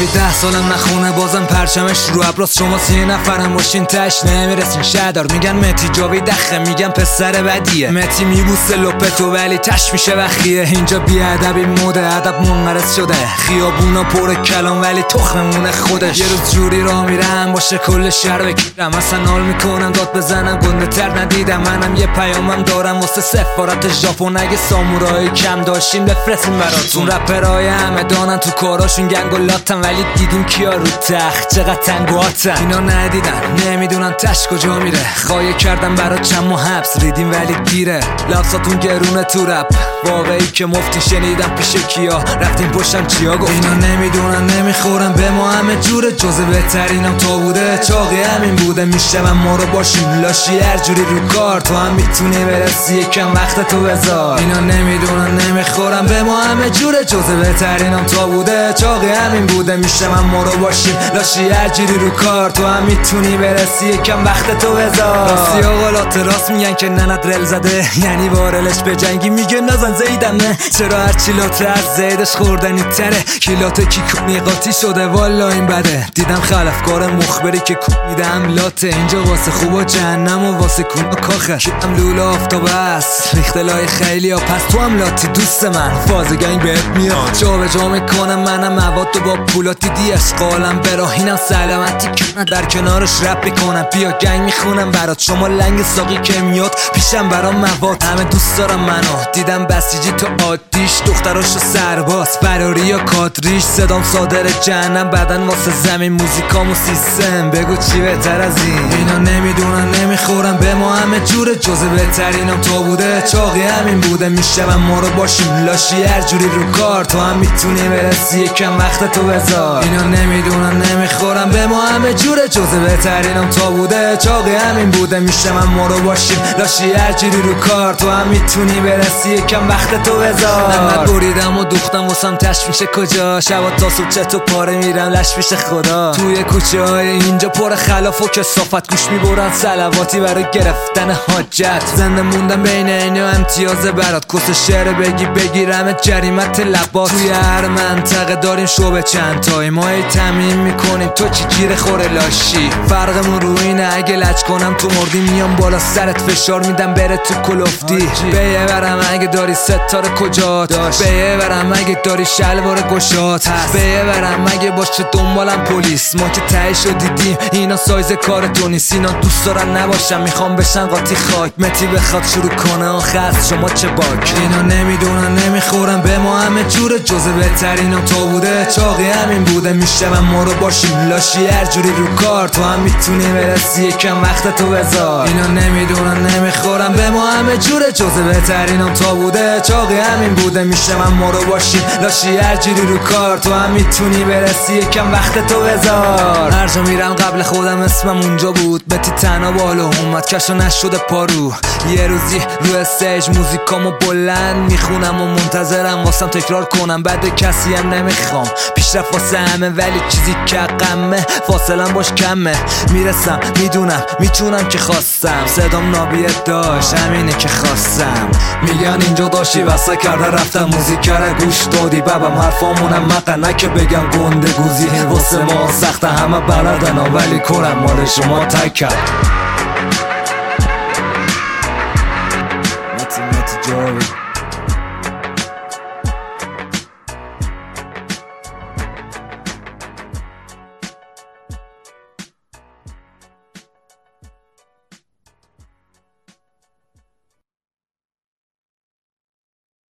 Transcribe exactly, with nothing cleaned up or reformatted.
جاوید ده سالم نخونه بازم پرچمش رو ابراز. شما سی نفرم باشین تش نمیرسین شدار. میگن متی جاوید دخه میگن پسر بدیه. متی میبوسه لپتو ولی تش میشه وخیه. اینجا بیادبی موده ادب منقرض شده. خیابونا پر کلام ولی تخممونه خودش. یه روز جوری را میرم باشه کل شهر بگیرم. اصلا حال میکنم داد بزنم گنده تر ندیدم. منم یه پیامم دارم واسه سفارت ژاپن. اگه سامورایی کم داشتین بفرستین براتون. رپرای همه دانن تو کاراشون گنگ و لاتن ولی دیدیم کیا رو تخت چقدر تنگواتن. اینا ندیدن نمیدونن تش کجا میره. خواهی کردم برا چند ماه حبس ریدیم ولی گیره. لفظاتون گرونه تو رپ واقعی که مفتی شنیدم پیش کیا رفتیم پشتم چیا گفت. اینا نمیدونن نمیخورن به ما همه جوره. جزء بهترینم تا بوده چاقی همین بوده. میشم ما رو باشیم لاشی هر جوری رو کار. تو هم میتونی برسی یکم وقت تو بذار. اینا نمیدونن نمیخورن به ما همه جوره. جزء بهترینم تا بوده چاقی همین بوده. میشم ما رو باشیم لاشی هر جوری رو کار. تو هم میتونی برسی یکم وقت تو بذار. راستی آقالات راست میگن که ننت رل زده یعنی وارلش به جنگی میگه نزن زیدم نه. چرا هرچی لاته از زیدش خوردنی تره. کیلات کی کنی قاطی شده والا این بده. دیدم خلفکار مخبری که کوب میدم لاته. اینجا واسه خوبا جهنم و واسه کونا کاخه. شدم لولا آفتاب است ریختلای خیلی ها. پس تو هم لاتی دوست من فاز گنگ بهت میاد. جا به جا میکنم منم مواد و با پولاتی دی اشقالم براهینم سلامتی کنم در کنارش رپ میکنم. بیا گنگ میخونم برات شما لنگ ساقی که میاد پیشم برام مواد. همه دوست دارم منو دیدم بسیجی تو آتیش دختراشو سرباز فراری یا کادریش. صدام صادر جهنم بدن واسه زمین موزیکامو سیستم. بگو چی بهتر از این. اینا نمیدونن نمیخورن به ما همه جوره. جزء بهترینم تا بوده چاقی همین بوده. میشم ما رو باشیم لاشی هر جوری رو کار. تو هم میتونی برسی یکم وقت تو بذار. اینا نمیدونن نمیخورن به ما همه جوره. جزء بهترینم تا بوده چاقی همین بوده. میشم ما رو باشیم لاشی هر جوری رو کار. تو هم میتونی برسی یکم وقت تو بذار. من بریدم و دوختم واسم تش میشه کجا. شبا تا صبح چتو پاره میرم لش میشه خدا. توی کوچه های اینجا پر خلاف و کثافت. گوش میبرن صلواتی برای گرفتن حاجت. زنده موندم بین اینا امتیاز برات. کس شعر بگی بگیرم جریمت لبات. توی هر منطقه داریم شعبه چند تایی. ما ای تمیم میکنیم تو چی گیر خوره لاشی. فرقمون رو اینه اگه لج کنم تو مردی میام بالا سرت فشار میدم بره تو کلفتی. بیه برم اگه داری ستاره کجات. بیه برم اگه داری شلوار گشات. بیه برم اگه باشه دنبالم پلیس. ما که تهیشو دیدیم اینا سایز کار تو نیست. اینا دوست دارن نباشم میخوام بشن قاطی خاک. متی بخواد شروع کنه آخه از شما چه باک. اینا نمیدونن نمیخورن به ما همه جوره. جزء بهترینم تا بوده چاقی همین بوده. میشم ما رو باشیم لاشی هر جوری رو کار. تو هم میتونی برسی یکم وقت تو بذار. اینا نمیدونن نمیخورن به ما همه جوره. جزء بهترینم تا بوده چاقی همین بوده. میشم ما رو باشیم لاشی هر جوری رو کار. تو هم میتونی برسی یکم وقت تو بذار. هر جا میرم قبل خودم اسمم اونجا بود. بتی تنها بالا اومد کشو نشده پارو. یه روزی رو استیج موزیکامو بلند میخونم و منتظرم واسم تکرار کنم. بعد کسی هم نمیخوام پیشرفت واسه همه ولی چیزی که غمه فاصلم باش کمه. میرسم میدونم میتونم که خواستم. صدام نابیت داشت همینه که خواستم. میگن اینجا داشتی واسه کرده رفتم موزیک رو گوش دادی. بابم حرفامونم مقنه که بگم گنده گوزی. واسه ما سخته همه بلدن ولی کرم مال شما تکر. متی متی جاوید